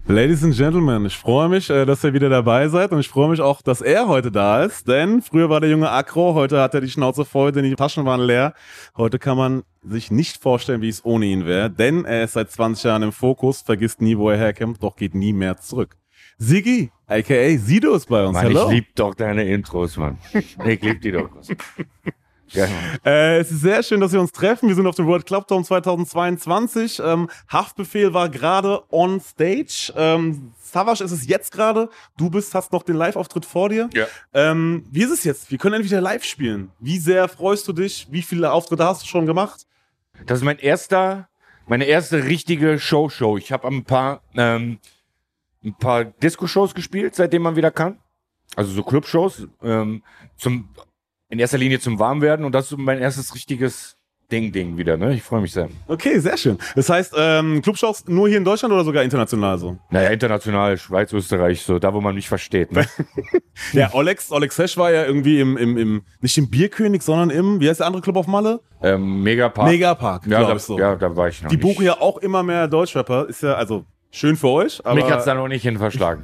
Ladies and Gentlemen, ich freue mich, dass ihr wieder dabei seid und ich freue mich auch, dass er heute da ist, denn früher war der junge Akro, heute hat er die Schnauze voll, denn die Taschen waren leer. Heute kann man sich nicht vorstellen, wie es ohne ihn wäre, denn er ist seit 20 Jahren im Fokus, vergisst nie, wo er herkommt, doch geht nie mehr zurück. Siggi, aka Sido, ist bei uns. Mann, Hello. ich lieb doch deine Intros, Mann. Ich lieb die doch. Geil, Es ist sehr schön, dass wir uns treffen. Wir sind auf dem World Club Dome 2022. Haftbefehl war gerade on stage. Savage ist es jetzt gerade. Du hast noch den Live-Auftritt vor dir. Ja. Wie ist es jetzt? Wir können endlich wieder live spielen. Wie sehr freust du dich? Wie viele Auftritte hast du schon gemacht? Das ist meine erste richtige Show. Ich habe ein paar Disco-Shows gespielt, seitdem man wieder kann. Also so Club-Shows. In erster Linie zum Warmwerden und das ist mein erstes richtiges Ding wieder, ne? Ich freue mich sehr. Okay, sehr schön. Das heißt, Clubshows nur hier in Deutschland oder sogar international so? Naja, international, Schweiz, Österreich, so da, wo man mich versteht, ne? Ja, Olex Hesch war ja irgendwie nicht im Bierkönig, sondern wie heißt der andere Club auf Malle? Megapark. Megapark, Ja, glaube ich so. Ja, da war ich noch Die nicht. buchen ja auch immer mehr Deutschrapper. Ist ja, also, schön für euch, aber... Mich hat's da noch nicht hin verschlagen.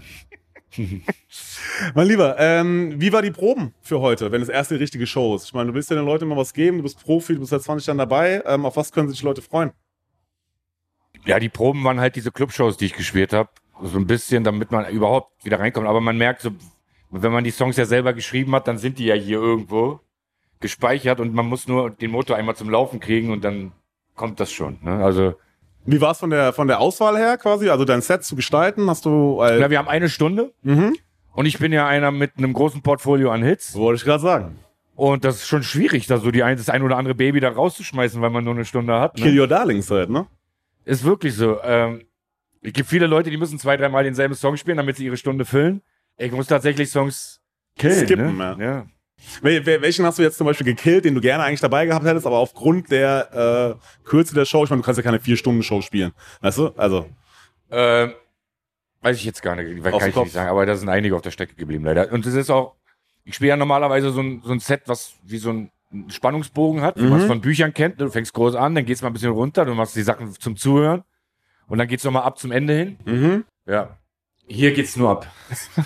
Mein Lieber, wie war die Proben für heute, wenn es erste richtige Show ist? Ich meine, du willst ja den Leuten immer was geben, du bist Profi, du bist seit 20 Jahren dabei. Auf was können sich die Leute freuen? Ja, die Proben waren halt diese Clubshows, die ich gespielt habe. So ein bisschen, damit man überhaupt wieder reinkommt. Aber man merkt so, wenn man die Songs ja selber geschrieben hat, dann sind die ja hier irgendwo gespeichert und man muss nur den Motor einmal zum Laufen kriegen und dann kommt das schon. Ne? Also, wie war es von der Auswahl her quasi? Also dein Set zu gestalten? Hast du... na, wir haben eine Stunde und ich bin ja einer mit einem großen Portfolio an Hits. Wollte ich gerade sagen. Und das ist schon schwierig, da so das ein oder andere Baby da rauszuschmeißen, weil man nur eine Stunde hat. Ne? Kill Your Darlings halt, ne? Ist wirklich so. Es gibt viele Leute, die müssen 2-3 Mal denselben Song spielen, damit sie ihre Stunde füllen. Ich muss tatsächlich Songs killen. Skippen, ne? ja. Welchen hast du jetzt zum Beispiel gekillt, den du gerne eigentlich dabei gehabt hättest, aber aufgrund der Kürze der Show, ich meine, du kannst ja keine 4-Stunden-Show spielen, weißt du? Also. Weiß ich jetzt gar nicht, kann ich nicht sagen, aber da sind einige auf der Strecke geblieben, leider. Und das ist auch, ich spiele ja normalerweise so ein Set, was wie so ein Spannungsbogen hat, wie man es von Büchern kennt. Du fängst groß an, dann geht's mal ein bisschen runter, du machst die Sachen zum Zuhören und dann geht's nochmal ab zum Ende hin. Ja. Hier geht's nur ab.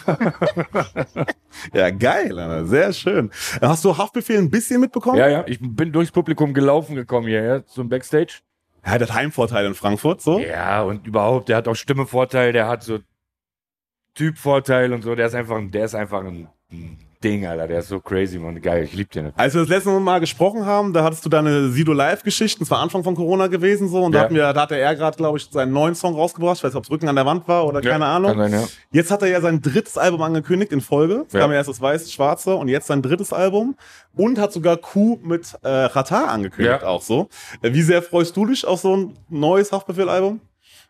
Ja, geil, Alter. Sehr schön. Hast du Haftbefehl ein bisschen mitbekommen? Ja. Ich bin durchs Publikum gekommen hierher zum Backstage. Er hat Heimvorteil in Frankfurt, so. Ja, und überhaupt, der hat auch Stimmevorteil, der hat so Typvorteil und so. Der ist einfach ein Ding, Alter. Der ist so crazy, man. Geil, ich lieb den. Als wir das letzte Mal gesprochen haben, da hattest du deine Sido-Live-Geschichten, das war Anfang von Corona gewesen so, und da hatte er gerade, glaube ich, seinen neuen Song rausgebracht, ich weiß nicht, ob es Rücken an der Wand war oder keine Ahnung. Kann sein, ja. Jetzt hat er ja sein drittes Album angekündigt in Folge, es kam ja erst das Weiße, Schwarze und jetzt sein drittes Album und hat sogar Q mit Ratar angekündigt auch so. Wie sehr freust du dich auf so ein neues Haftbefehl-Album?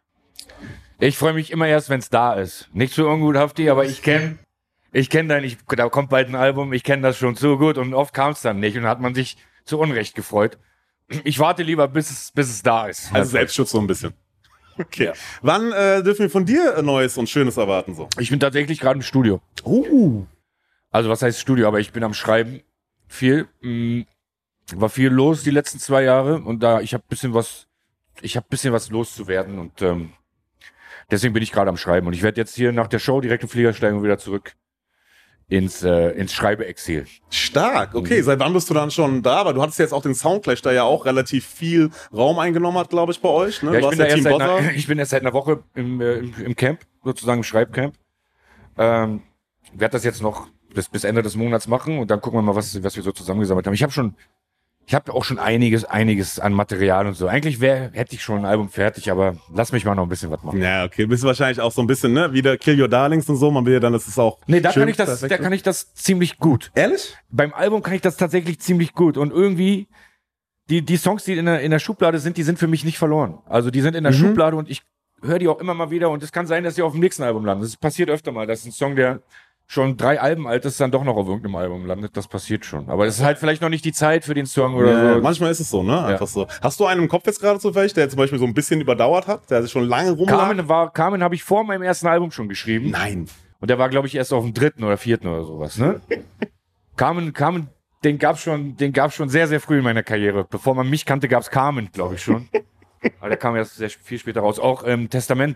Ich freue mich immer erst, wenn es da ist. Nicht so ungut, Hafti, aber da kommt bald ein Album, ich kenne das schon so gut und oft kam es dann nicht und hat man sich zu Unrecht gefreut. Ich warte lieber, bis es da ist. Also Selbstschutz so ein bisschen. Okay. Ja. Wann dürfen wir von dir Neues und Schönes erwarten so? Ich bin tatsächlich gerade im Studio. Also was heißt Studio, aber ich bin am Schreiben. Viel. War viel los die letzten 2 Jahre und ich habe bisschen was loszuwerden und deswegen bin ich gerade am Schreiben und ich werde jetzt hier nach der Show direkt im Flieger steigen und wieder zurück ins Schreibeexil. Stark, okay. Seit wann bist du dann schon da? Aber du hattest jetzt auch den Soundclash, der ja auch relativ viel Raum eingenommen hat, glaube ich, bei euch. Ne? Ja, ich bin erst seit einer Woche im Camp, sozusagen im Schreibcamp. Werde das jetzt noch bis Ende des Monats machen und dann gucken wir mal, was wir so zusammengesammelt haben. Ich habe auch schon einiges an Material und so. Eigentlich hätte ich schon ein Album fertig, aber lass mich mal noch ein bisschen was machen. Ja, okay. Bist du wahrscheinlich auch so ein bisschen, ne? Wieder Kill Your Darlings und so. Man will ja dann, das ist auch. Nee, da schön, kann ich das ziemlich gut. Ehrlich? Beim Album kann ich das tatsächlich ziemlich gut. Und irgendwie, die Songs, die in der Schublade sind, die sind für mich nicht verloren. Also die sind in der Schublade und ich höre die auch immer mal wieder. Und es kann sein, dass die auf dem nächsten Album landen. Das passiert öfter mal, dass ein Song, der schon 3 Alben alt ist, dann doch noch auf irgendeinem Album landet. Das passiert schon. Aber es ist halt vielleicht noch nicht die Zeit für den Song oder so. Manchmal ist es so, ne? Einfach so. Hast du einen im Kopf jetzt gerade zufällig, der zum Beispiel so ein bisschen überdauert hat, der sich schon lange rumlag? Carmen habe ich vor meinem ersten Album schon geschrieben. Nein. Und der war, glaube ich, erst auf dem 3. oder 4. oder sowas, ne? Carmen, den gab's schon sehr, sehr früh in meiner Karriere. Bevor man mich kannte, gab's Carmen, glaube ich schon. Aber der kam erst sehr viel später raus. Auch Testament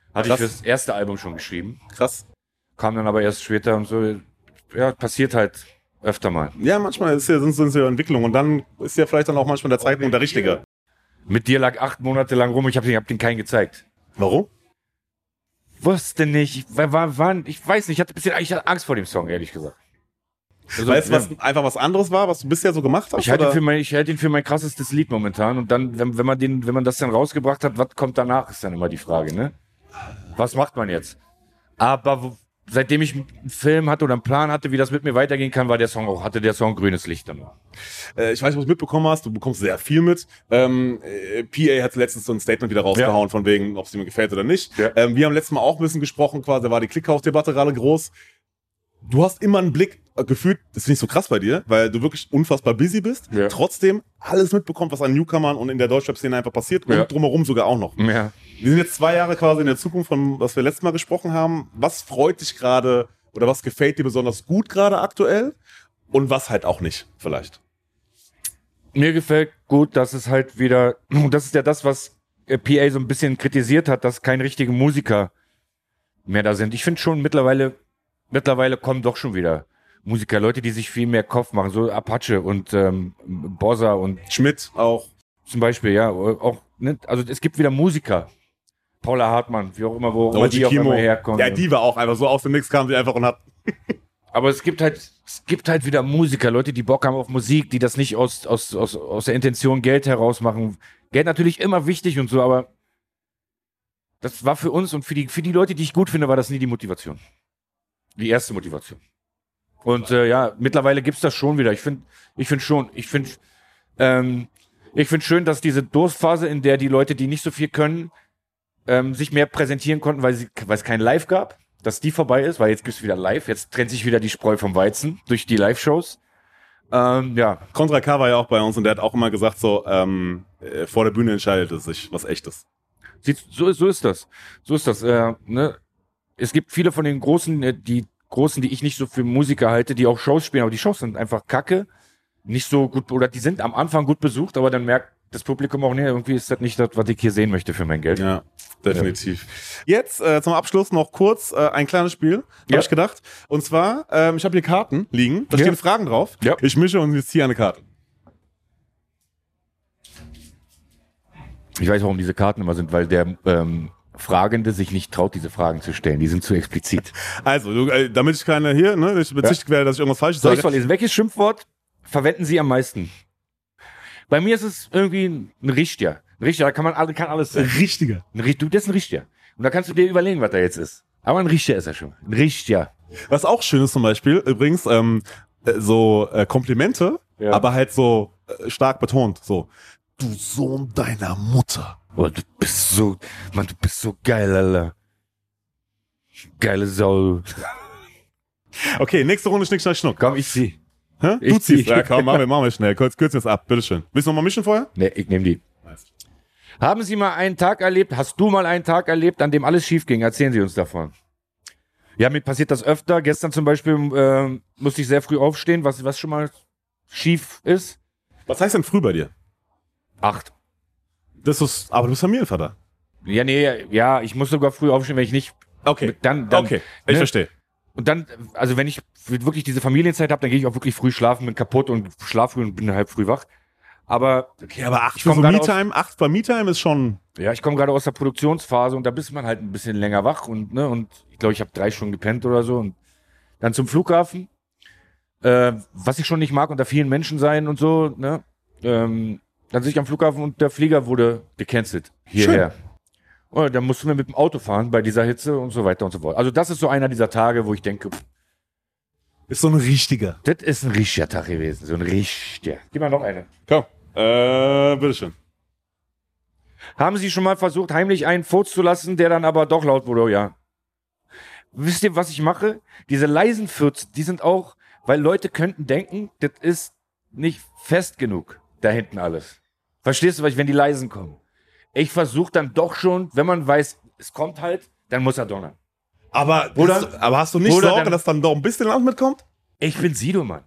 Hatte ich fürs erste Album schon geschrieben. Krass. Kam dann aber erst später und so. Ja, passiert halt öfter mal. Ja, manchmal sind es ja Entwicklungen und dann ist ja vielleicht dann auch manchmal der Zeitpunkt der richtige. Mit dir lag 8 Monate lang rum, ich hab den keinen gezeigt. Warum? Wusste nicht. Ich weiß nicht, ich hatte Angst vor dem Song, ehrlich gesagt. Also, weil es einfach was anderes war, was du bisher so gemacht hast? Ich halte ihn für mein krassestes Lied momentan. Und dann, wenn man das dann rausgebracht hat, was kommt danach, ist dann immer die Frage, ne? Was macht man jetzt? Aber seitdem ich einen Film hatte oder einen Plan hatte, wie das mit mir weitergehen kann, hatte der Song grünes Licht dann. Ich weiß nicht, was du mitbekommen hast. Du bekommst sehr viel mit. PA hat letztens so ein Statement wieder rausgehauen, von wegen, ob es ihm gefällt oder nicht. Ja. Wir haben letztes Mal auch ein bisschen gesprochen, quasi, da war die Klickhaus-Debatte gerade groß. Du hast immer einen Blick, gefühlt, das finde ich so krass bei dir, weil du wirklich unfassbar busy bist, trotzdem alles mitbekommt, was an Newcomern und in der Deutschrap-Szene einfach passiert und drumherum sogar auch noch. Ja. Wir sind jetzt 2 Jahre quasi in der Zukunft von, was wir letztes Mal gesprochen haben. Was freut dich gerade oder was gefällt dir besonders gut gerade aktuell und was halt auch nicht vielleicht? Mir gefällt gut, dass es halt wieder, das ist ja das, was PA so ein bisschen kritisiert hat, dass keine richtigen Musiker mehr da sind. Ich finde schon mittlerweile kommen doch schon wieder Musiker, Leute, die sich viel mehr Kopf machen, so Apache und Bozza und Schmidt auch. Zum Beispiel, ja. Auch, ne? Also es gibt wieder Musiker. Paula Hartmann, wie auch immer, wo die auch immer herkommen. Ja, die war auch einfach so aus dem Nix, kam sie einfach und hat. Aber es gibt halt wieder Musiker, Leute, die Bock haben auf Musik, die das nicht aus der Intention Geld heraus machen. Geld natürlich immer wichtig und so, aber das war für uns und für die Leute, die ich gut finde, war das nie die Motivation. Die erste Motivation. Und mittlerweile gibt's das schon wieder. Ich finde schön, dass diese Durstphase, in der die Leute, die nicht so viel können, sich mehr präsentieren konnten, weil es kein Live gab, dass die vorbei ist, weil jetzt gibt's wieder Live. Jetzt trennt sich wieder die Spreu vom Weizen durch die Live-Shows. Contra K war ja auch bei uns und der hat auch immer gesagt, so vor der Bühne entscheidet es sich, was Echtes. So ist das. Ne? Es gibt viele von den Großen, die ich nicht so für Musiker halte, die auch Shows spielen, aber die Shows sind einfach kacke, nicht so gut, oder die sind am Anfang gut besucht, aber dann merkt das Publikum auch, nee, irgendwie ist das nicht das, was ich hier sehen möchte für mein Geld. Ja, definitiv. Ja. Jetzt zum Abschluss noch kurz ein kleines Spiel, habe ich gedacht. Und zwar, ich habe hier Karten liegen, da stehen Fragen drauf. Ja. Ich mische und jetzt ziehe eine Karte. Ich weiß, warum diese Karten immer sind, weil der Fragende sich nicht traut, diese Fragen zu stellen. Die sind zu explizit. Also, damit ich keine hier, ne, ich bezichtigt werde, dass ich irgendwas Falsches sage. Soll ich vorlesen? Welches Schimpfwort verwenden Sie am meisten? Bei mir ist es irgendwie ein Richter. Ein Richter, da kann alles sein. Ein Richtiger. Das ist ein Richter. Und da kannst du dir überlegen, was da jetzt ist. Aber ein Richter ist er schon. Ein Richter. Was auch schön ist zum Beispiel, übrigens, Komplimente, aber halt so stark betont, so. Du Sohn deiner Mutter. Oh, du bist so geil, Alter. Geile Sau. Okay, nächste Runde Schnick, Schnack, Schnuck. Komm, ich zieh. Hä? Du ziehst. Ja, komm, machen wir schnell. Kürzen jetzt ab, bitteschön. Willst du noch mal mischen vorher? Nee, ich nehme die. Nice. Haben Sie mal einen Tag erlebt, hast du mal einen Tag erlebt, an dem alles schief ging? Erzählen Sie uns davon. Ja, mir passiert das öfter. Gestern zum Beispiel musste ich sehr früh aufstehen, was schon mal schief ist. Was heißt denn früh bei dir? 8. Aber du bist Familienvater. Ja, nee, ich muss sogar früh aufstehen, wenn ich nicht. Okay. Okay, ich verstehe. Und dann, also wenn ich wirklich diese Familienzeit habe, dann gehe ich auch wirklich früh schlafen, bin kaputt und schlafe früh und bin halb früh wach. Aber 8 für so Me-Time, 8 für Me-Time ist schon. Ja, ich komme gerade aus der Produktionsphase und da bist man halt ein bisschen länger wach und ich glaube, ich habe 3 Stunden gepennt oder so und dann zum Flughafen, was ich schon nicht mag, unter vielen Menschen sein und so, ne? Dann sitze ich am Flughafen und der Flieger wurde gecancelt hierher. Schön. Und dann mussten wir mit dem Auto fahren bei dieser Hitze und so weiter und so fort. Also das ist so einer dieser Tage, wo ich denke, ist so ein richtiger. Das ist ein richtiger Tag gewesen, so ein richtiger. Gib mal noch eine. Komm, bitteschön. Haben Sie schon mal versucht, heimlich einen Furz zu lassen, der dann aber doch laut wurde? Ja. Wisst ihr, was ich mache? Diese leisen Furz, die sind auch, weil Leute könnten denken, das ist nicht fest genug, da hinten alles. Verstehst du, wenn die leisen kommen? Ich versuche dann doch schon, wenn man weiß, es kommt halt, dann muss er donnern. Aber hast du nicht Sorge, dass dann doch ein bisschen Land mitkommt? Ich bin Sido, Mann.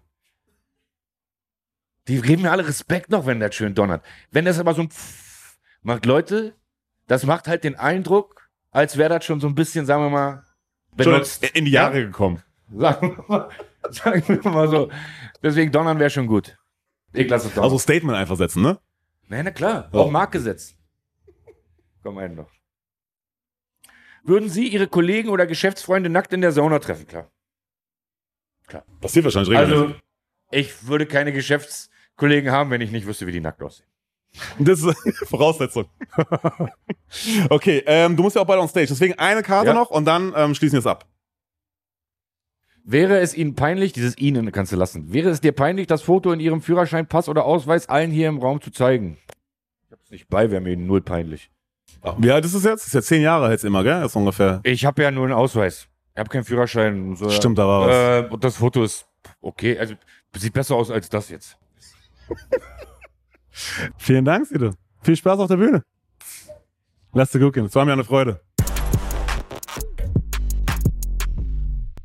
Die geben mir alle Respekt noch, wenn das schön donnert. Wenn das aber so ein macht, Leute, das macht halt den Eindruck, als wäre das schon so ein bisschen, sagen wir mal, Schon benutzt. in die Jahre gekommen. Sagen wir mal so. Deswegen Donnern wäre schon gut. Ich lasse es doch. Also Statement einfach setzen, ne? Na klar, Ja. auch Marktgesetz. Komm, einen noch. Würden Sie Ihre Kollegen oder Geschäftsfreunde nackt in der Sauna treffen? Klar. Passiert wahrscheinlich regelmäßig. Also, ich würde keine Geschäftskollegen haben, wenn ich nicht wüsste, wie die nackt aussehen. Das ist Voraussetzung. Okay, du musst ja auch bald on stage. Deswegen eine Karte Ja. noch und dann schließen wir es ab. Wäre es Ihnen peinlich, dieses Ihnen kannst du lassen, wäre es dir peinlich, das Foto in Ihrem Führerschein, Pass oder Ausweis allen hier im Raum zu zeigen? Ich hab's nicht bei, wäre mir null peinlich. Wie alt ist es jetzt? Das ist ja 10 Jahre jetzt immer, gell? Das ist ungefähr. Ich habe ja nur einen Ausweis. Ich habe keinen Führerschein. So, Stimmt, da war was. Und das Foto ist okay. Also sieht besser aus als das jetzt. Vielen Dank, Sido. Viel Spaß auf der Bühne. Lass dir gut gehen. Es war mir eine Freude.